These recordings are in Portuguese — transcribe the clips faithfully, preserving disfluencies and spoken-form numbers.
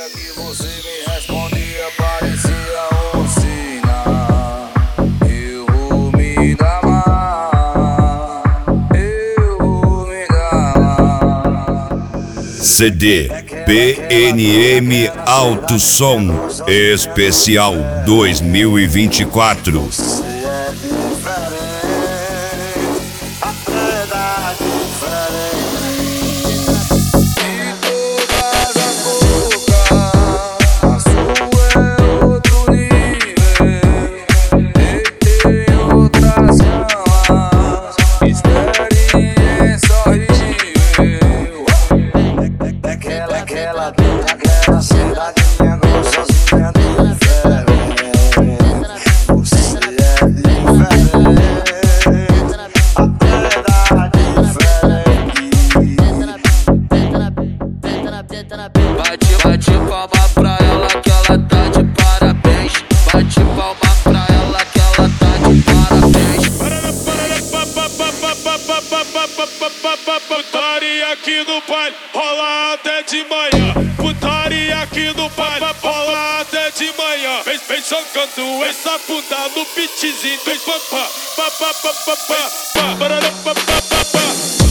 que você me respondia parecia oficina. Eu vou me dar mal, eu vou me dar mal. C D P N M Alto Som Especial dois mil e vinte e quatro. Bate, bate palma pra ela que ela tá de parabéns. Bate palma pra ela que ela tá de parabéns. Putaria aqui no baile, rola até de manhã. Putaria aqui no baile, rola até de manhã. Vem, vem jogando essa bunda no beatzinho. Vem papá, papá, papá, papá, papá.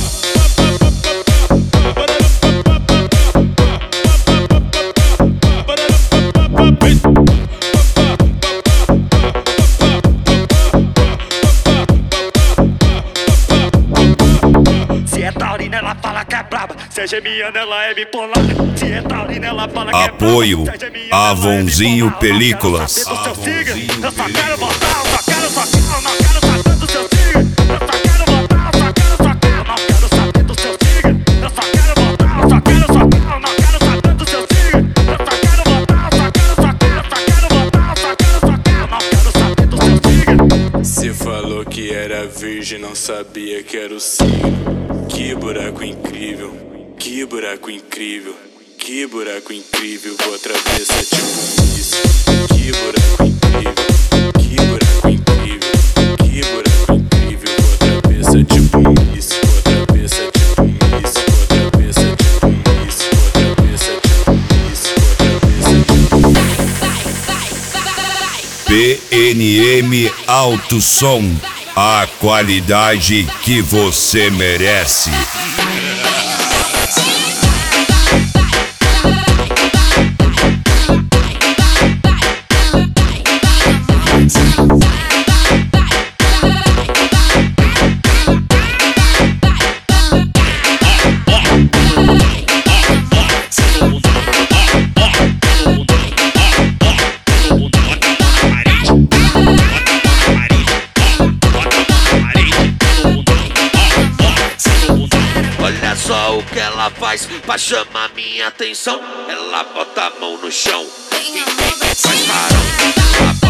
Se é taurina, ela fala que é braba. Se é gemiana, ela é bipolar. Se é taurina, ela fala que é braba. Apoio Avonzinho Películas. Eu só quero voltar, eu só quero, só quero, eu não quero saber do seu signo. Eu só quero voltar, eu só quero, só quero, eu não quero saber do seu signo. Eu só quero voltar, eu só quero, só quero, eu não quero saber do seu signo. Eu só quero voltar, eu só quero, só quero, eu só quero voltar, eu só quero, só quero, eu não quero saber do seu signo. Cê falou que era virgem, não sabia que era o signo. Que buraco incrível, que buraco incrível, que buraco incrível. Vou atravessar tipo isso. Que buraco incrível, que buraco incrível, que buraco incrível. Vou atravessar tipo isso. Vou atravessar tipo isso. Vou atravessar tipo isso. Vou atravessar tipo isso. Vou atravessar tipo P N M Alto Som, a qualidade que você merece. Olha só o que ela faz pra chamar minha atenção. Ela bota a mão no chão e faz farão. Ela